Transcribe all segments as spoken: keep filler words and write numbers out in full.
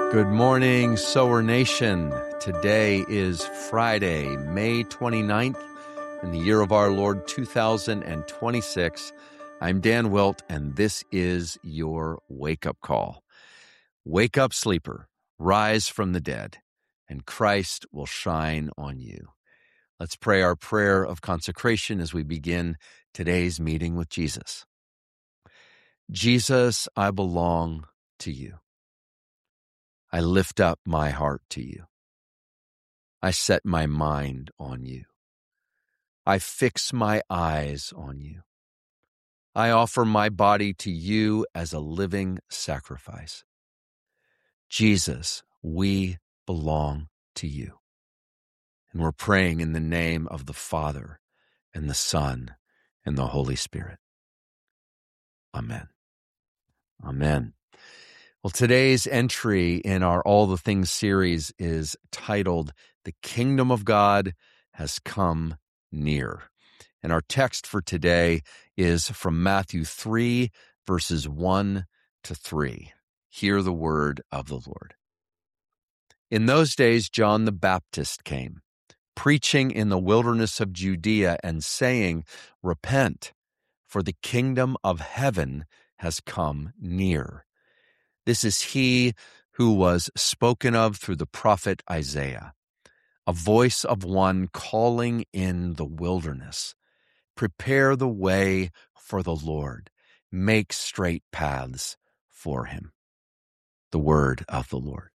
Good morning, Sower Nation. Today is Friday, May twenty-ninth, in the year of our Lord two thousand twenty-six. I'm Dan Wilt, and this is your wake-up call. Wake up, sleeper, rise from the dead, and Christ will shine on you. Let's pray our prayer of consecration as we begin today's meeting with Jesus. Jesus, I belong to you. I lift up my heart to you. I set my mind on you. I fix my eyes on you. I offer my body to you as a living sacrifice. Jesus, we belong to you. And we're praying in the name of the Father and the Son and the Holy Spirit. Amen. Amen. Well, today's entry in our All the Things series is titled, The Kingdom of God Has Come Near. And our text for today is from Matthew three, verses one to three. Hear the word of the Lord. In those days, John the Baptist came, preaching in the wilderness of Judea and saying, Repent, for the kingdom of heaven has come near. This is he who was spoken of through the prophet Isaiah, a voice of one calling in the wilderness. Prepare the way for the Lord. Make straight paths for him. The word of the Lord.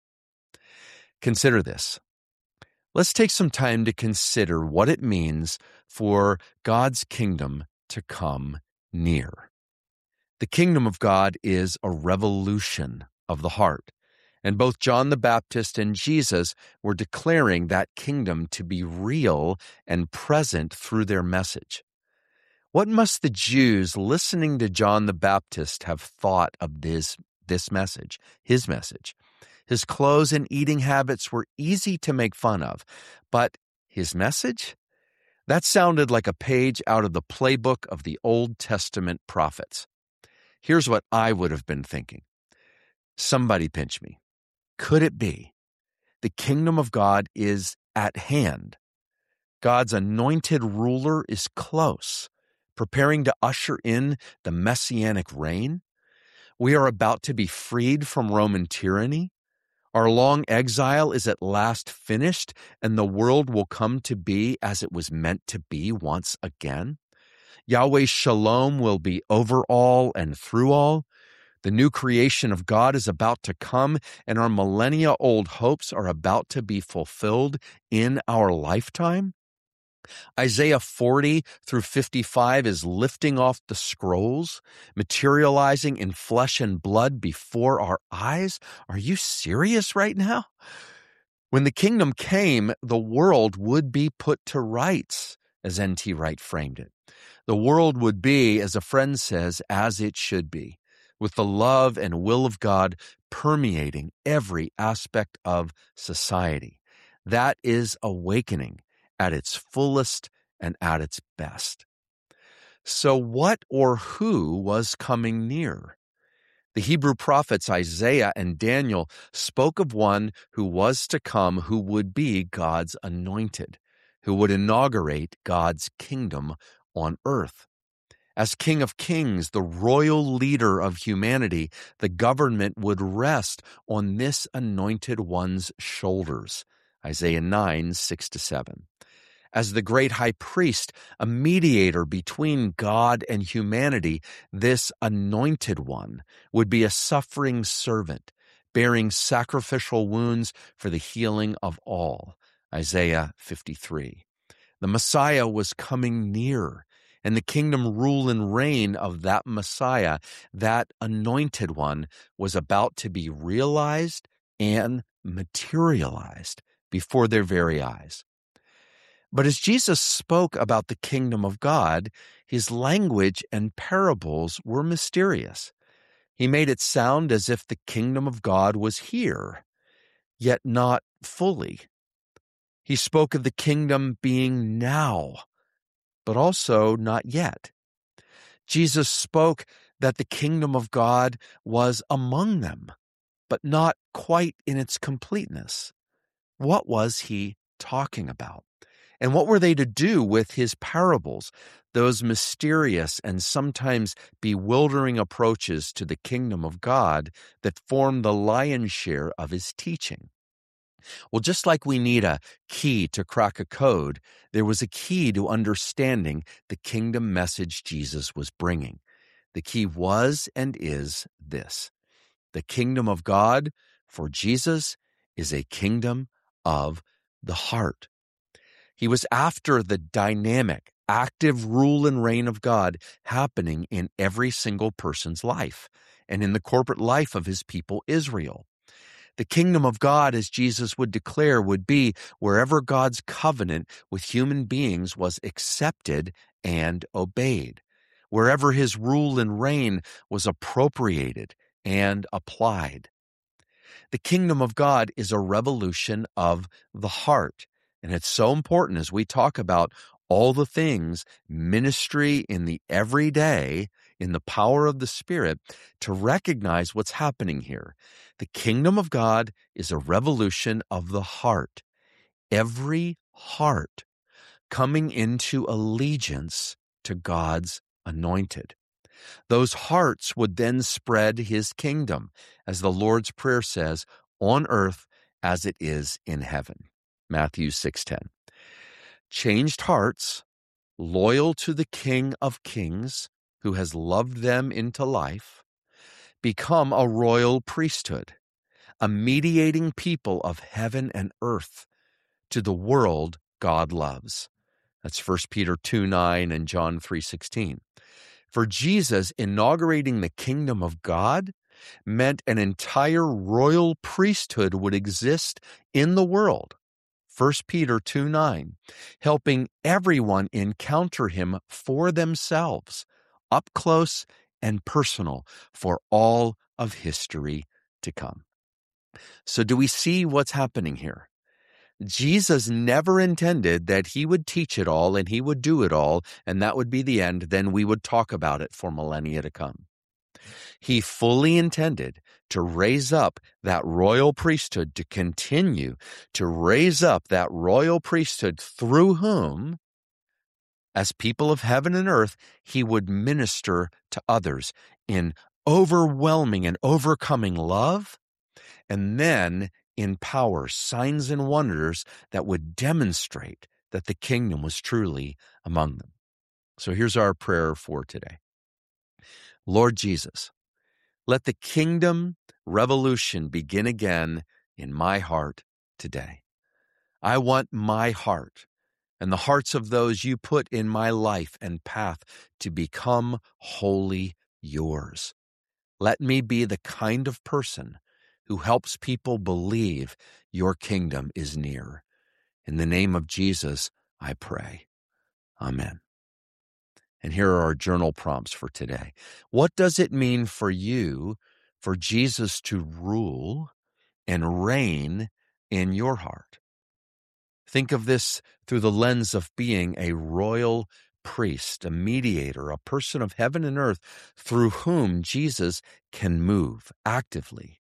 Consider this. Let's take some time to consider what it means for God's kingdom to come near. The kingdom of God is a revolution of the heart, and both John the Baptist and Jesus were declaring that kingdom to be real and present through their message. What must the Jews listening to John the Baptist have thought of this, this message, his message? His clothes and eating habits were easy to make fun of, but his message? That sounded like a page out of the playbook of the Old Testament prophets. Here's what I would have been thinking. Somebody pinch me. Could it be the kingdom of God is at hand? God's anointed ruler is close, preparing to usher in the messianic reign. We are about to be freed from Roman tyranny. Our long exile is at last finished, and the world will come to be as it was meant to be once again. Yahweh's shalom will be over all and through all. The new creation of God is about to come, and our millennia-old hopes are about to be fulfilled in our lifetime. Isaiah forty through fifty-five is lifting off the scrolls, materializing in flesh and blood before our eyes. Are you serious right now? When the kingdom came, the world would be put to rights, as N T Wright framed it. The world would be, as a friend says, as it should be, with the love and will of God permeating every aspect of society. That is awakening at its fullest and at its best. So what or who was coming near? The Hebrew prophets Isaiah and Daniel spoke of one who was to come, who would be God's anointed, who would inaugurate God's kingdom on earth. As King of Kings, the royal leader of humanity, the government would rest on this anointed one's shoulders. Isaiah nine, six to seven. As the great high priest, a mediator between God and humanity, this anointed one would be a suffering servant, bearing sacrificial wounds for the healing of all. Isaiah fifty-three. The Messiah was coming near, and the kingdom rule and reign of that Messiah, that anointed one, was about to be realized and materialized before their very eyes. But as Jesus spoke about the kingdom of God, his language and parables were mysterious. He made it sound as if the kingdom of God was here, yet not fully. He spoke of the kingdom being now, but also not yet. Jesus spoke that the kingdom of God was among them, but not quite in its completeness. What was he talking about? And what were they to do with his parables, those mysterious and sometimes bewildering approaches to the kingdom of God that form the lion's share of his teaching? Well, just like we need a key to crack a code, there was a key to understanding the kingdom message Jesus was bringing. The key was and is this: the kingdom of God for Jesus is a kingdom of the heart. He was after the dynamic, active rule and reign of God happening in every single person's life and in the corporate life of his people Israel. The kingdom of God, as Jesus would declare, would be wherever God's covenant with human beings was accepted and obeyed, wherever his rule and reign was appropriated and applied. The kingdom of God is a revolution of the heart, and it's so important as we talk about all the things, ministry in the everyday, in the power of the Spirit, to recognize what's happening here. The kingdom of God is a revolution of the heart. Every heart coming into allegiance to God's anointed. Those hearts would then spread his kingdom, as the Lord's Prayer says, on earth as it is in heaven. Matthew six ten. Changed hearts, loyal to the King of Kings, who has loved them into life, become a royal priesthood, a mediating people of heaven and earth to the world God loves. That's First Peter two nine and John three sixteen. For Jesus, inaugurating the kingdom of God meant an entire royal priesthood would exist in the world. First Peter two nine, helping everyone encounter him for themselves, up close and personal for all of history to come. So do we see what's happening here? Jesus never intended that he would teach it all and he would do it all, and that would be the end. Then we would talk about it for millennia to come. He fully intended to raise up that royal priesthood, to continue to raise up that royal priesthood through whom, as people of heaven and earth, he would minister to others in overwhelming and overcoming love, and then in power, signs and wonders that would demonstrate that the kingdom was truly among them. So here's our prayer for today. Lord Jesus, let the kingdom revolution begin again in my heart today. I want my heart and the hearts of those you put in my life and path to become wholly yours. Let me be the kind of person who helps people believe your kingdom is near. In the name of Jesus, I pray. Amen. And here are our journal prompts for today. What does it mean for you for Jesus to rule and reign in your heart? Think of this through the lens of being a royal priest, a mediator, a person of heaven and earth through whom Jesus can move actively.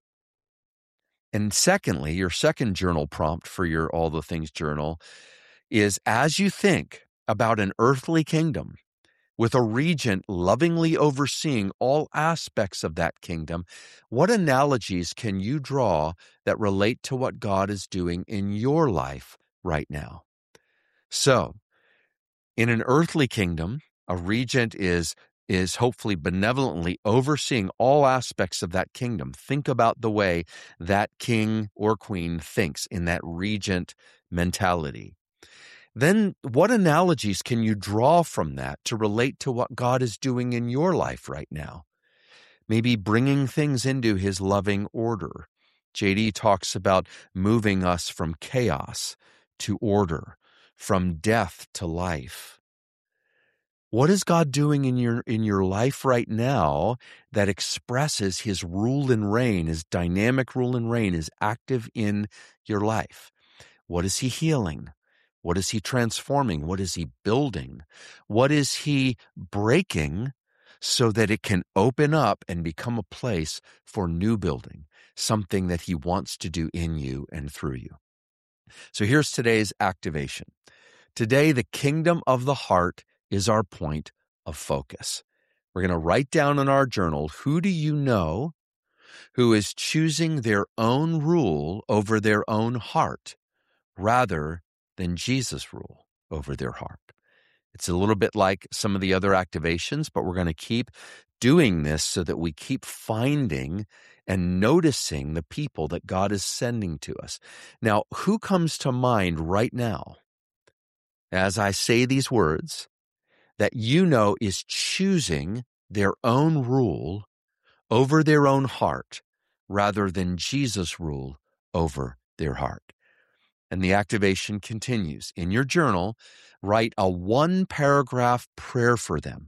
And secondly, your second journal prompt for your All the Things journal is, as you think about an earthly kingdom with a regent lovingly overseeing all aspects of that kingdom, what analogies can you draw that relate to what God is doing in your life right now? So, in an earthly kingdom, a regent is is hopefully benevolently overseeing all aspects of that kingdom. Think about the way that king or queen thinks in that regent mentality. Then what analogies can you draw from that to relate to what God is doing in your life right now? Maybe bringing things into his loving order. J D talks about moving us from chaos to order, from death to life. What is God doing in your in your life right now that expresses his rule and reign, his dynamic rule and reign is active in your life? What is he healing? What is he transforming? What is he building? What is he breaking so that it can open up and become a place for new building, something that he wants to do in you and through you. So here's today's activation. Today, the kingdom of the heart is our point of focus. We're going to write down in our journal, who do you know who is choosing their own rule over their own heart rather than Jesus' rule over their heart? It's a little bit like some of the other activations, but we're going to keep doing this so that we keep finding and noticing the people that God is sending to us. Now, who comes to mind right now as I say these words that you know is choosing their own rule over their own heart rather than Jesus' rule over their heart? And the activation continues. In your journal, write a one-paragraph prayer for them.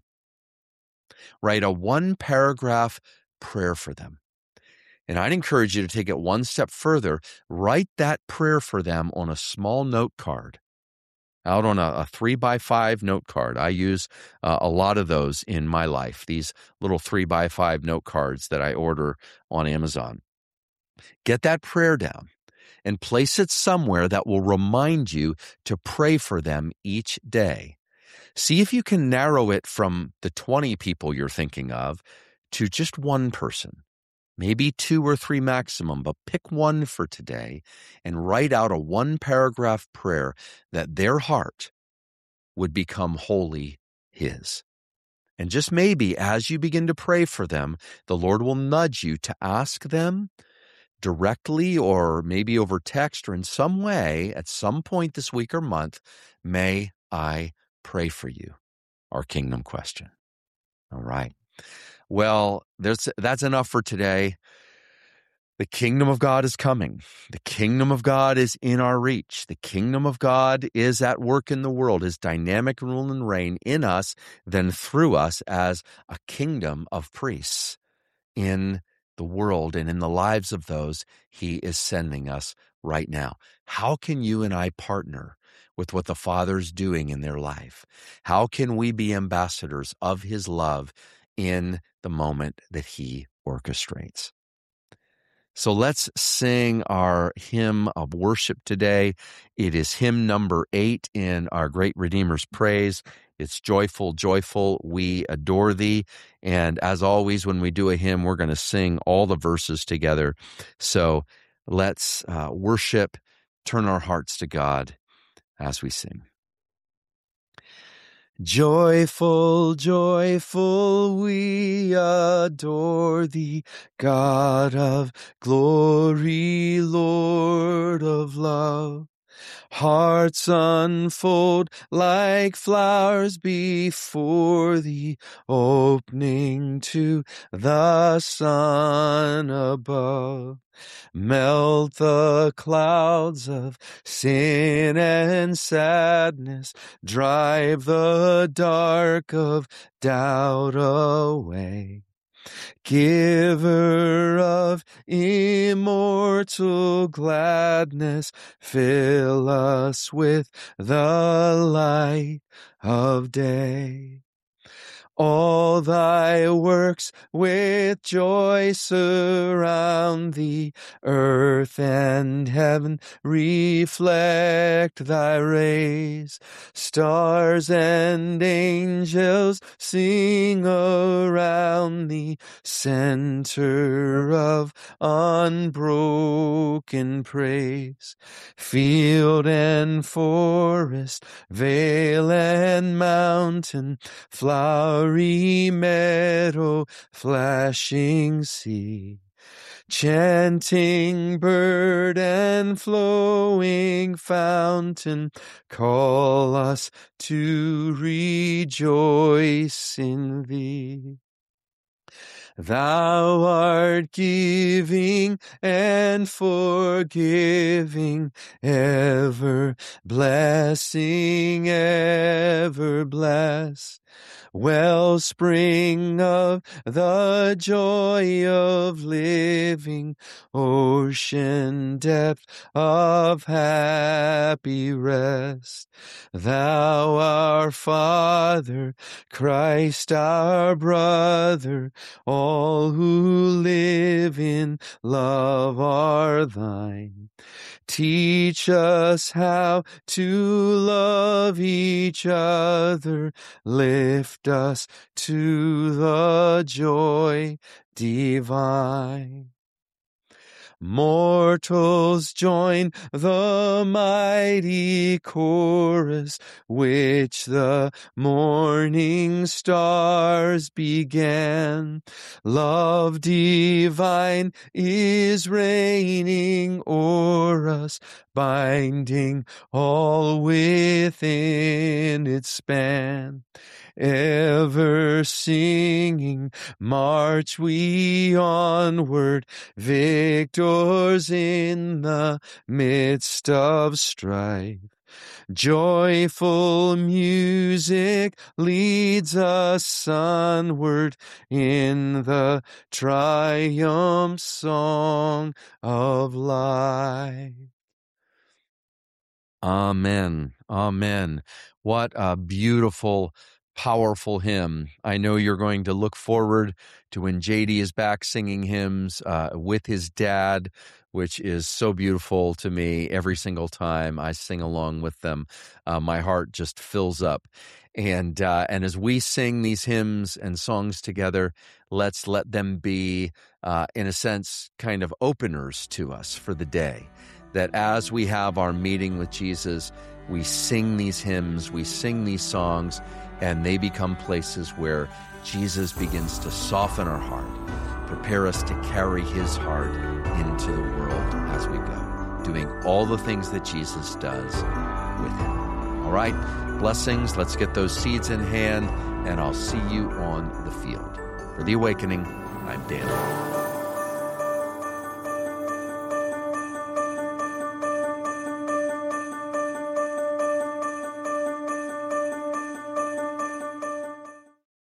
Write a one-paragraph prayer for them. And I'd encourage you to take it one step further. Write that prayer for them on a small note card, out on a, a three by five note card. I use uh, a lot of those in my life, these little three by five note cards that I order on Amazon. Get that prayer down and place it somewhere that will remind you to pray for them each day. See if you can narrow it from the twenty people you're thinking of to just one person, maybe two or three maximum, but pick one for today and write out a one-paragraph prayer that their heart would become wholly His. And just maybe as you begin to pray for them, the Lord will nudge you to ask them directly or maybe over text or in some way at some point this week or month, may I pray for you? Our kingdom question. All right. Well, there's, that's enough for today. The kingdom of God is coming. The kingdom of God is in our reach. The kingdom of God is at work in the world, His dynamic rule and reign in us, then through us as a kingdom of priests in the world and in the lives of those He is sending us right now. How can you and I partner with what the Father's doing in their life? How can we be ambassadors of His love in the moment that He orchestrates? So let's sing our hymn of worship today. It is hymn number eight in our Great Redeemer's Praise. It's joyful, joyful, we adore thee. And as always, when we do a hymn, we're going to sing all the verses together. So let's uh, worship, turn our hearts to God as we sing. Joyful, joyful, we adore thee, God of glory, Lord of love. Hearts unfold like flowers before thee, opening to the sun above. Melt the clouds of sin and sadness, drive the dark of doubt away. Giver of immortal gladness, fill us with the light of day. All thy works with joy surround thee, earth and heaven reflect thy rays. Stars and angels sing around thee, center of unbroken praise. Field and forest, vale and mountain, flower meadow, flashing sea, chanting bird and flowing fountain, call us to rejoice in thee. Thou art giving and forgiving, ever blessing, ever bless. wellspring of the joy of living, ocean depth of happy rest. Thou, our Father, Christ our brother, all who live in love are thine. Teach us how to love each other. Lift us to the joy divine. Mortals join the mighty chorus which the morning stars began. Love divine is reigning o'er us, binding all within its span. Ever singing, march we onward, victors in the midst of strife. Joyful music leads us sunward in the triumph song of life. Amen. Amen. What a beautiful, powerful hymn. I know you're going to look forward to when J D is back singing hymns uh, with his dad, which is so beautiful to me. Every single time I sing along with them, uh, my heart just fills up. And uh, and as we sing these hymns and songs together, let's let them be, uh, in a sense, kind of openers to us for the day. That as we have our meeting with Jesus, we sing these hymns, we sing these songs, and they become places where Jesus begins to soften our heart, prepare us to carry his heart into the world as we go, doing all the things that Jesus does with him. All right, blessings. Let's get those seeds in hand, and I'll see you on the field. For The Awakening, I'm Dan.